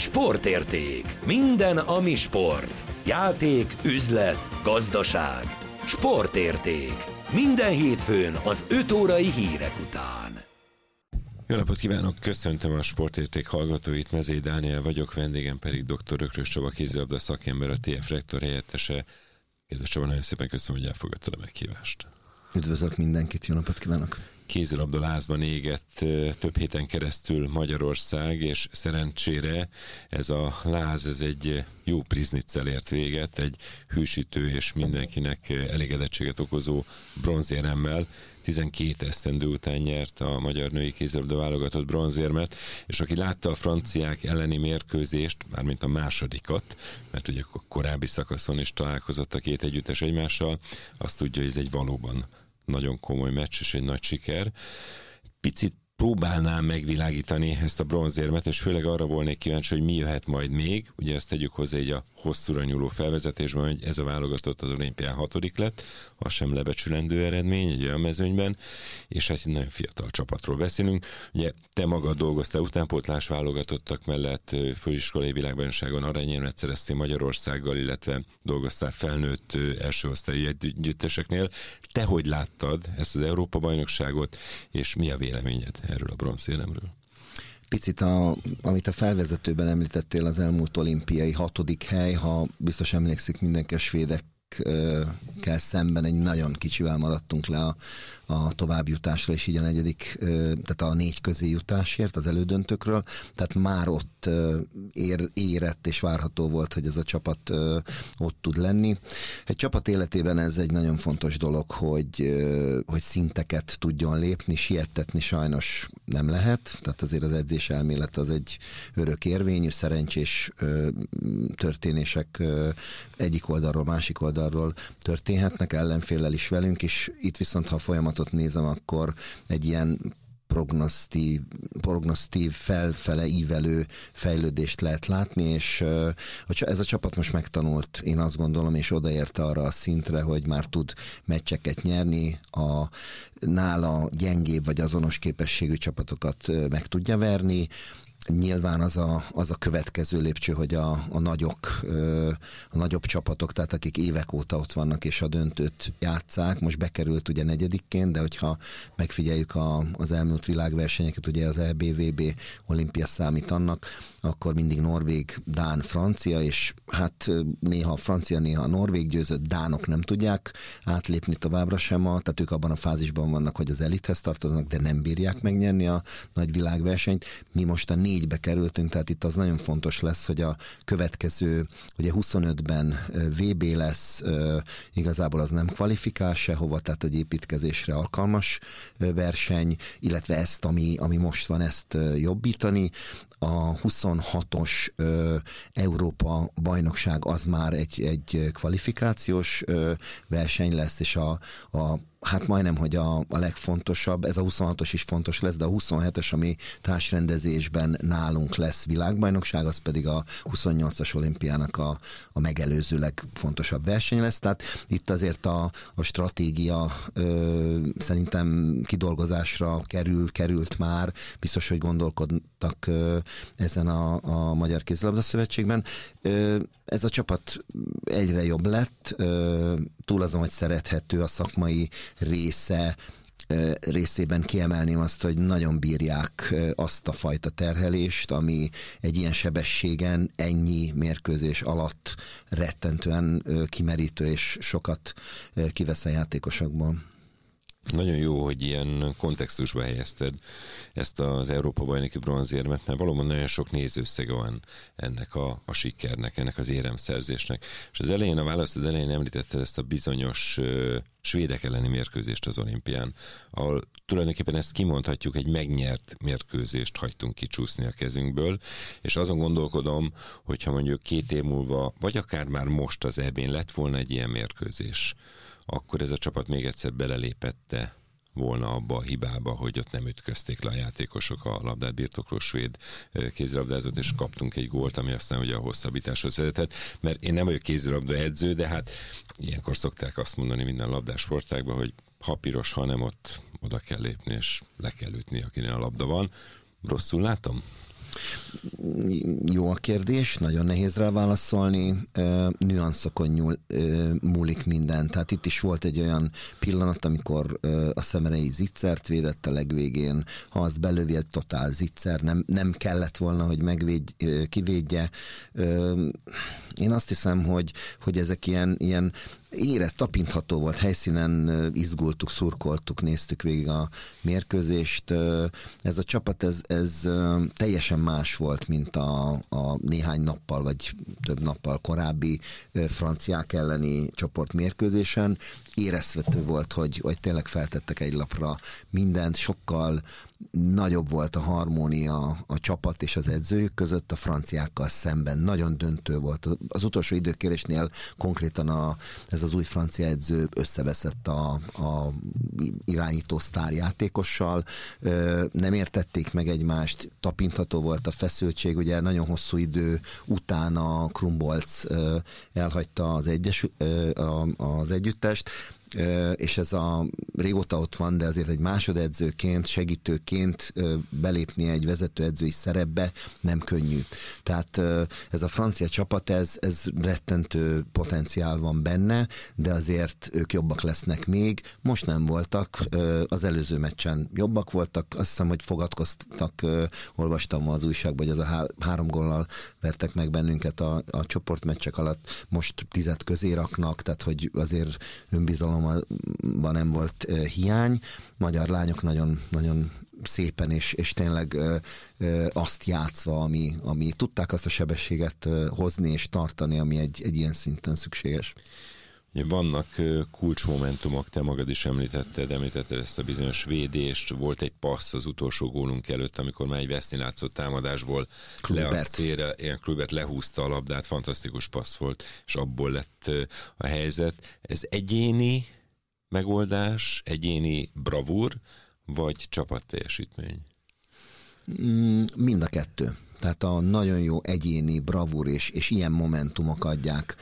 Sportérték. Minden, ami sport. Játék, üzlet, gazdaság. Sportérték. Minden hétfőn az 5 órai hírek után. Jó napot kívánok, köszöntöm a Sportérték hallgatóit, Mezei Dániel vagyok, vendégem pedig dr. Ökrös Csaba kézilabda szakember, a TF rektor helyettese. Kedves Csaba, nagyon szépen köszönöm, hogy elfogadtad a meghívást. Üdvözlök mindenkit, jó napot kívánok! Kézilabda lázban égett több héten keresztül Magyarország, és szerencsére ez a láz, ez egy jó prizniccel ért véget, egy hűsítő és mindenkinek elégedettséget okozó bronzéremmel. 12 esztendő után nyert a magyar női kézilabda válogatott bronzérmet, és aki látta a franciák elleni mérkőzést, mármint a másodikat, mert ugye a korábbi szakaszon is találkozott a két együttes egymással, azt tudja, hogy ez egy valóban nagyon komoly meccs és egy nagy siker. Picit próbálnám megvilágítani ezt a bronzérmet, és főleg arra volnék kíváncsi, hogy mi jöhet majd még. Ugye ezt tegyük hozzá így a hosszúra nyúló felvezetésben, hogy ez a válogatott az olimpián 6. lett, az sem lebecsülendő eredmény egy olyan mezőnyben, és hát egy nagyon fiatal csapatról beszélünk. Ugye te magad dolgoztál utánpótlás válogatottak mellett, főiskolai világbajnokságon aranyérmet szereztél Magyarországgal, illetve dolgoztál felnőtt első osztályi együtteseknél. Te hogy láttad ezt az Európa-bajnokságot, és mi a véleményed erről a bronzéremről? Picit, amit a felvezetőben említettél, az elmúlt olimpiai 6. hely, ha biztos emlékszik mindenki, a svédekkel szemben egy nagyon kicsivel maradtunk le a továbbjutásra, és így a 4., tehát a 4 közé jutásért, az elődöntőkről, tehát már ott érett és várható volt, hogy ez a csapat ott tud lenni. Egy csapat életében ez egy nagyon fontos dolog, hogy szinteket tudjon lépni, siettetni sajnos nem lehet, tehát azért az edzés elmélet az egy örök érvényű, szerencsés történések egyik oldalról, másik oldalról történhetnek, ellenféllel is velünk, és itt viszont, ha a folyamatot nézem, akkor egy ilyen prognosztív felfele ívelő fejlődést lehet látni, és ez a csapat most megtanult, én azt gondolom, és odaérte arra a szintre, hogy már tud meccseket nyerni, a nála gyengébb vagy azonos képességű csapatokat meg tudja verni. Nyilván az a következő lépcső, hogy a nagyobb csapatok, tehát akik évek óta ott vannak és a döntőt játsszák, most bekerült ugye 4-ként, de hogyha megfigyeljük az elmúlt világversenyeket, ugye az EB-VB olimpia számít annak, akkor mindig norvég, dán, francia, és hát néha francia, néha norvég győzött, dánok nem tudják átlépni továbbra sem, tehát ők abban a fázisban vannak, hogy az elithez tartoznak, de nem bírják megnyerni a nagy világversenyt. Mi most a 4-be kerültünk, tehát itt az nagyon fontos lesz, hogy a következő, ugye 25-ben VB lesz, igazából az nem kvalifikál sehova, tehát egy építkezésre alkalmas verseny, illetve ezt, ami most van, ezt jobbítani. A 26-os Európa bajnokság az már egy kvalifikációs verseny lesz, és hát majdnem, hogy a legfontosabb, ez a 26-os is fontos lesz, de a 27-es, ami társrendezésben nálunk lesz világbajnokság, az pedig a 28-as olimpiának a megelőző legfontosabb verseny lesz. Tehát itt azért a stratégia szerintem kidolgozásra került már, biztos, hogy gondolkodtak ezen a Magyar Kézilabda Szövetségben. Ez a csapat egyre jobb lett, túl azon, hogy szerethető a szakmai részében kiemelném azt, hogy nagyon bírják azt a fajta terhelést, ami egy ilyen sebességen, ennyi mérkőzés alatt rettentően kimerítő, és sokat kivesz a játékosokból. Nagyon jó, hogy ilyen kontextusba helyezted ezt az Európa-bajnoki bronzérmet, mert valóban nagyon sok nézőszege van ennek a sikernek, ennek az éremszerzésnek. És az elején, a válaszod elején említetted ezt a bizonyos svédek elleni mérkőzést az olimpián, ahol tulajdonképpen ezt kimondhatjuk, egy megnyert mérkőzést hagytunk kicsúszni a kezünkből, és azon gondolkodom, hogyha mondjuk 2 év múlva, vagy akár már most az EB-n lett volna egy ilyen mérkőzés, akkor ez a csapat még egyszer belelépette volna abba a hibába, hogy ott nem ütközték le a játékosok a labdát birtokló svéd kézilabdázót, és kaptunk egy gólt, ami aztán ugye a hosszabbításhoz vezetett. Mert én nem vagyok kézilabda edző, de hát ilyenkor szokták azt mondani minden labdás sportágban, hogy ha piros, ha nem, ott oda kell lépni, és le kell ütni, akinél a labda van. Rosszul látom? Jó a kérdés, nagyon nehéz rá válaszolni, nüanszokon múlik minden. Tehát itt is volt egy olyan pillanat, amikor a Szemerei zicsert védett a legvégén, ha azt belövi, egy totál zicser, nem kellett volna, hogy kivédje. Én azt hiszem, hogy ezek ilyen tapintható volt, helyszínen izgultuk, szurkoltuk, néztük végig a mérkőzést. Ez a csapat, ez teljesen más volt, mint a néhány nappal, vagy több nappal korábbi franciák elleni csoportmérkőzésen. Érezhető volt, hogy tényleg feltettek egy lapra mindent, sokkal nagyobb volt a harmónia a csapat és az edzőjük között a franciákkal szemben. Nagyon döntő volt. Az utolsó időkérésnél konkrétan ez az új francia edző összeveszett a irányító sztárjátékossal. Nem értették meg egymást, tapintható volt a feszültség. Ugye nagyon hosszú idő után a Krumbolc elhagyta az együttest, és ez régóta ott van, de azért egy másodedzőként, segítőként belépni egy vezetőedzői szerepbe nem könnyű. Tehát ez a francia csapat, ez rettentő potenciál van benne, de azért ők jobbak lesznek még. Most nem voltak, az előző meccsen jobbak voltak, azt hiszem, hogy fogadkoztak, olvastam az újságban, hogy ez a 3 góllal vertek meg bennünket a csoportmeccsek alatt, most 10 közé raknak, tehát hogy azért önbizalom nem volt hiány. Magyar lányok nagyon, nagyon szépen és tényleg azt játszva, ami tudták azt a sebességet hozni és tartani, ami egy ilyen szinten szükséges. Vannak kulcsmomentumok, te magad is említetted ezt a bizonyos védést, volt egy passz az utolsó gólunk előtt, amikor már egy veszni látszott támadásból Kluivert lehúzta a labdát, fantasztikus passz volt, és abból lett a helyzet. Ez egyéni megoldás, egyéni bravúr, vagy csapatteljesítmény? Mind a kettő. Tehát a nagyon jó egyéni bravúr és ilyen momentumok adják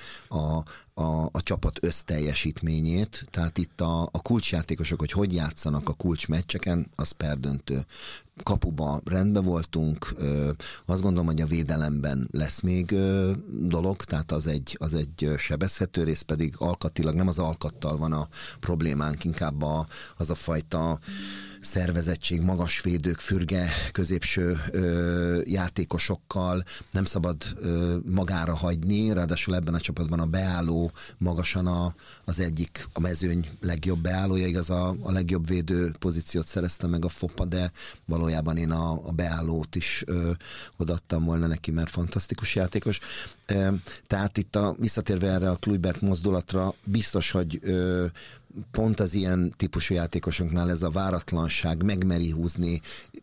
a csapat összteljesítményét. Tehát itt a kulcsjátékosok, hogy játszanak a kulcsmeccseken, az perdöntő. Kapuba rendben voltunk, azt gondolom, hogy a védelemben lesz még dolog, tehát az egy sebezhető rész, pedig alkatilag nem az alkattal van a problémánk, inkább az a fajta szervezettség, magas védők, fürge, középső játékosokkal nem szabad magára hagyni, ráadásul ebben a csapatban a beálló magasan az egyik, a mezőny legjobb beállója, igaz a legjobb védő pozíciót szerezte meg a Fopa, de valójában én a beállót is odaadtam volna neki, mert fantasztikus játékos. Tehát itt visszatérve erre a Kluivert mozdulatra, biztos, hogy pont az ilyen típusú játékosoknál ez a váratlanság, megmeri húzni,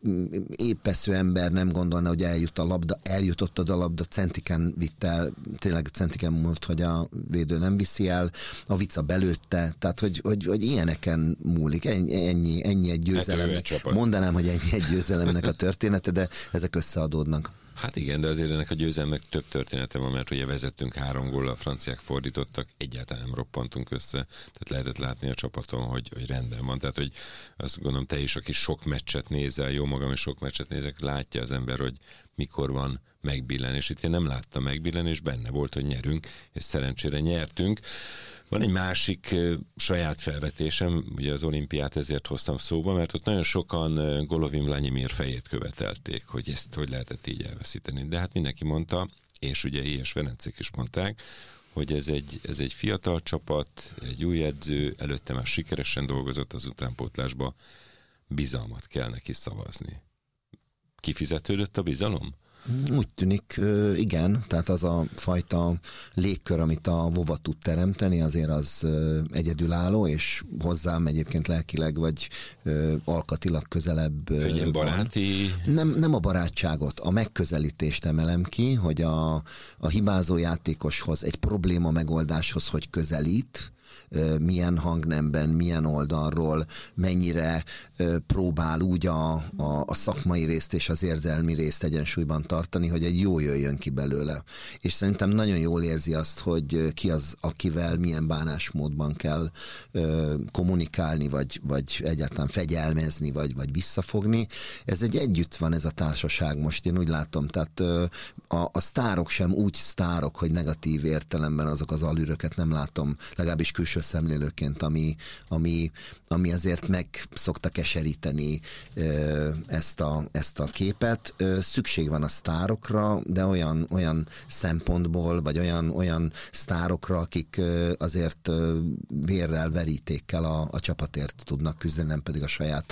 épesző ember nem gondolna, hogy eljutott oda a labda, centiken vitt el, tényleg centiken múlt, hogy a védő nem viszi el, a vica belőtte, tehát hogy ilyeneken múlik, ennyi egy győzelemnek. Mondanám, hogy ennyi egy győzelemnek a története, de ezek összeadódnak. Hát igen, de azért ennek a győzelmek több története van, mert ugye vezettünk 3 góllal, a franciák fordítottak, egyáltalán nem roppantunk össze, tehát lehetett látni a csapaton, hogy rendben van. Tehát, hogy azt gondolom, te is, aki sok meccset nézel, jó magam is sok meccset nézek, látja az ember, hogy mikor van megbillenés. Itt én nem láttam megbillenés, benne volt, hogy nyerünk, és szerencsére nyertünk. Van egy másik saját felvetésem, ugye az olimpiát ezért hoztam szóba, mert ott nagyon sokan Golovin Vladimir fejét követelték, hogy ezt hogy lehetett így elveszíteni. De hát mindenki mondta, és ugye I.S. Ferencék is mondták, hogy ez egy fiatal csapat, egy új edző, előtte már sikeresen dolgozott az utánpótlásba, bizalmat kell neki szavazni. Kifizetődött a bizalom? Úgy tűnik, igen, tehát az a fajta légkör, amit a Vova tud teremteni, azért az egyedülálló, és hozzám egyébként lelkileg vagy alkatilag közelebb van. Baráti? Nem a barátságot, a megközelítést emelem ki, hogy a hibázó játékoshoz, egy probléma megoldáshoz, hogy közelít, milyen hangnemben, milyen oldalról, mennyire próbál úgy a szakmai részt és az érzelmi részt egyensúlyban tartani, hogy egy jó jöjjön ki belőle. És szerintem nagyon jól érzi azt, hogy ki az, akivel milyen bánásmódban kell kommunikálni, vagy egyáltalán fegyelmezni, vagy visszafogni. Ez együtt van ez a társaság most, én úgy látom. Tehát a sztárok sem úgy sztárok, hogy negatív értelemben azok az alűröket nem látom, legalábbis külső szemlélőként, ami azért meg szokta keseríteni ezt a képet. Szükség van a sztárokra, de olyan szempontból, vagy olyan sztárokra, akik azért vérrel, verítékkel a csapatért tudnak küzdeni, nem pedig a saját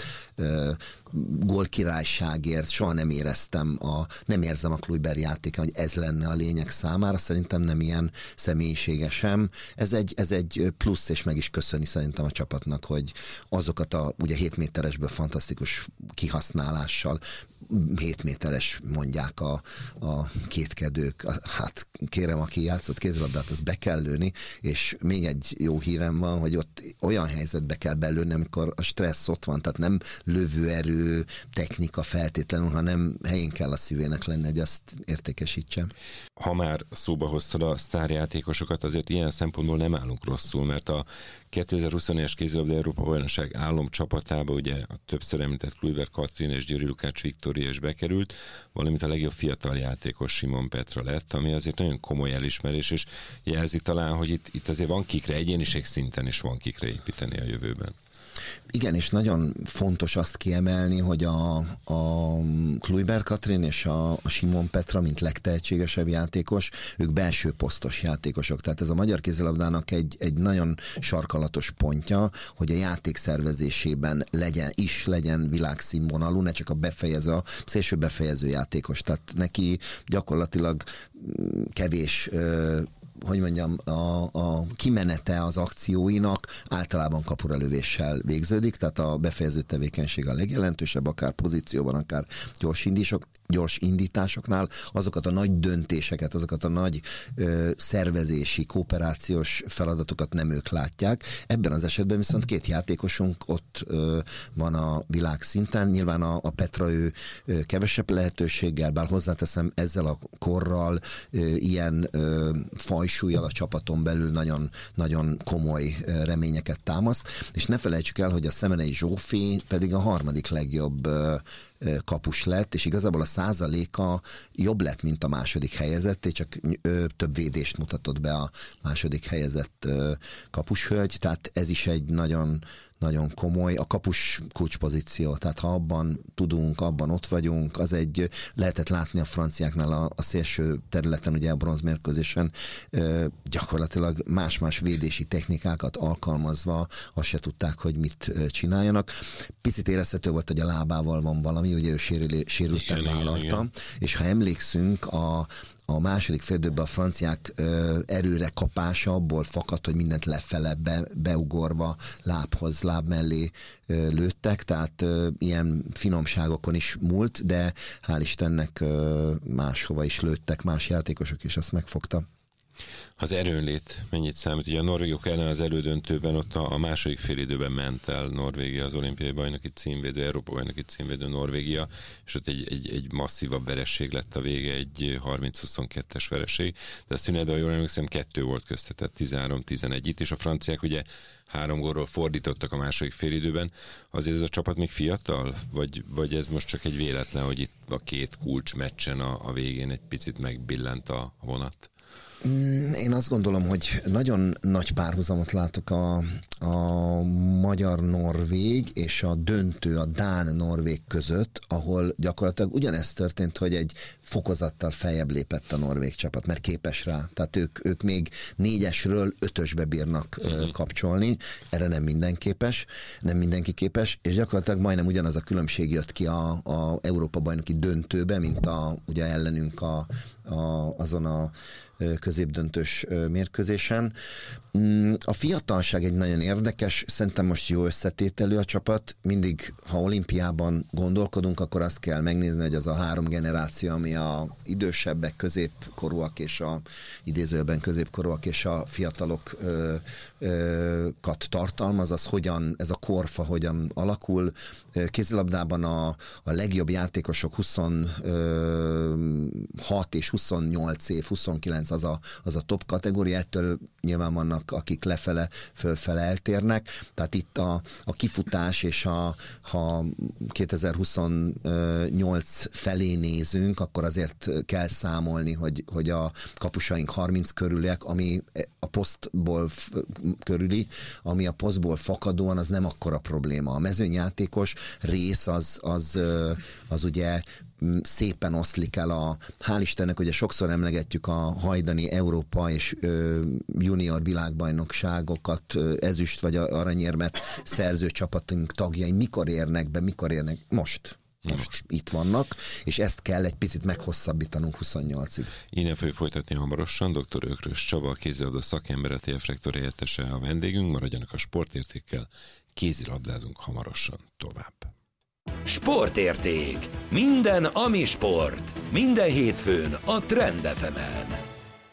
gólkirályságért. Soha nem érzem a Kluivert játéka, hogy ez lenne a lényeg számára. Szerintem nem ilyen személyisége sem. Ez egy plusz, és meg is köszöni szerintem a csapatnak, hogy azokat ugye 7 méteresből fantasztikus kihasználással, 7 méteres mondják a kétkedők. Hát kérem, aki játszott kézilabdát, az be kell lőni, és még egy jó hírem van, hogy ott olyan helyzetbe kell belőni, amikor a stressz ott van, tehát nem lövőerő, technika feltétlenül, hanem helyén kell a szívének lenni, hogy azt értékesítse. Ha már szóba hoztad a sztárjátékosokat, azért ilyen szempontból nem állunk rosszul, mert a 2020-es kézilabda Európa-bajnokság álomcsapatába ugye a többször említett Kluivert Katrin és Győri Lukács Viktória is bekerült, valamint a legjobb fiatal játékos Simon Petra lett, ami azért nagyon komoly elismerés, és jelzi talán, hogy itt azért van kikre, egyéniség szinten is van kikre építeni a jövőben. Igen, és nagyon fontos azt kiemelni, hogy a Kluivert Katrin és a Simon Petra, mint legtehetségesebb játékos, ők belső posztos játékosok. Tehát ez a magyar kézilabdának egy nagyon sarkalatos pontja, hogy a játék szervezésében legyen világszínvonalú, ne csak a szélső befejező játékos. Tehát neki gyakorlatilag kevés a kimenete az akcióinak általában kapuralövéssel végződik, tehát a befejező tevékenység a legjelentősebb, akár pozícióban, akár gyors indításoknál, azokat a nagy döntéseket, azokat a nagy szervezési, kooperációs feladatokat nem ők látják. Ebben az esetben viszont 2 játékosunk ott van a világszinten. Nyilván a Petra ő kevesebb lehetőséggel, bár hozzáteszem, ezzel a korral ilyen fajsúlyjal a csapaton belül nagyon, nagyon komoly reményeket támaszt, és ne felejtsük el, hogy a Szemenei Zsófi pedig a 3. legjobb kapus lett, és igazából a százaléka jobb lett, mint a második helyezett, és csak több védést mutatott be a második helyezett kapushölgy, tehát ez is egy nagyon, nagyon komoly, a kapus kulcspozíció, tehát ha abban tudunk, abban ott vagyunk, az lehetett látni a franciáknál a szélső területen, ugye a bronzmérkőzésen gyakorlatilag más-más védési technikákat alkalmazva azt se tudták, hogy mit csináljanak. Picit érezhető volt, hogy a lábával van valami, ugye ő sérülten vállalta, és ha emlékszünk, a második félidőben a franciák erőre kapása abból fakad, hogy mindent lefele beugorva láb mellé lőttek, tehát ilyen finomságokon is múlt, de hál' Istennek máshova is lőttek más játékosok, és azt megfogta. Az erőnlét mennyit számít? Ugye a norvégok ellen az elődöntőben ott a második félidőben ment el Norvégia, az olimpiai bajnoki címvédő, Európa bajnoki címvédő Norvégia, és ott egy masszívabb vereség lett a vége, egy 30-22-es vereség, de a szünetben, jól emlékszem, 2 volt köztetett, 13-11 itt, és a franciák ugye 3 gólról fordítottak a második félidőben. Azért ez a csapat még fiatal? Vagy ez most csak egy véletlen, hogy itt a 2 kulcs meccsen a végén egy picit megbillent a vonat? Én azt gondolom, hogy nagyon nagy párhuzamot látok a magyar-norvég és a döntő, a dán-norvég között, ahol gyakorlatilag ugyanezt történt, hogy egy fokozattal feljebb lépett a norvég csapat, mert képes rá. Tehát ők még 4-esről 5-ösbe bírnak kapcsolni, erre nem mindenki képes, és gyakorlatilag majdnem ugyanaz a különbség jött ki a Európa-bajnoki döntőbe, mint ugye ellenünk azon a középdöntős mérkőzésen. A fiatalság egy nagyon érdekes, szerintem most jó összetételű a csapat. Mindig, ha olimpiában gondolkodunk, akkor azt kell megnézni, hogy az a 3 generáció, ami a idősebbek, középkorúak és a idézőben középkorúak és a fiatalokat tartalmaz, az hogyan, ez a korfa hogyan alakul. Kézilabdában a legjobb játékosok 26 és 28 év, 29 az a top kategória, ettől nyilván vannak, akik lefele, fölfele eltérnek. Tehát itt a kifutás, és ha 2028 felé nézünk, akkor azért kell számolni, hogy a kapusaink 30 körüliek, ami a posztból körüli, ami a posztból fakadóan, az nem akkora probléma. A mezőnyjátékos rész az ugye szépen oszlik el hál' Istennek, ugye sokszor emlegetjük a hajdani Európa és junior világbajnokságokat, ezüst vagy aranyérmet szerző csapatunk tagjai mikor érnek be, most itt vannak, és ezt kell egy picit meghosszabbítanunk 28-ig. Innen fogjuk folytatni hamarosan. Dr. Ökrös Csaba, a kézilabda szakember, TF rektor helyettese a vendégünk. Maradjanak a sportértékkel, kézilabdázunk hamarosan tovább. Sportérték. Minden, ami sport. Minden hétfőn a Trend FM-en.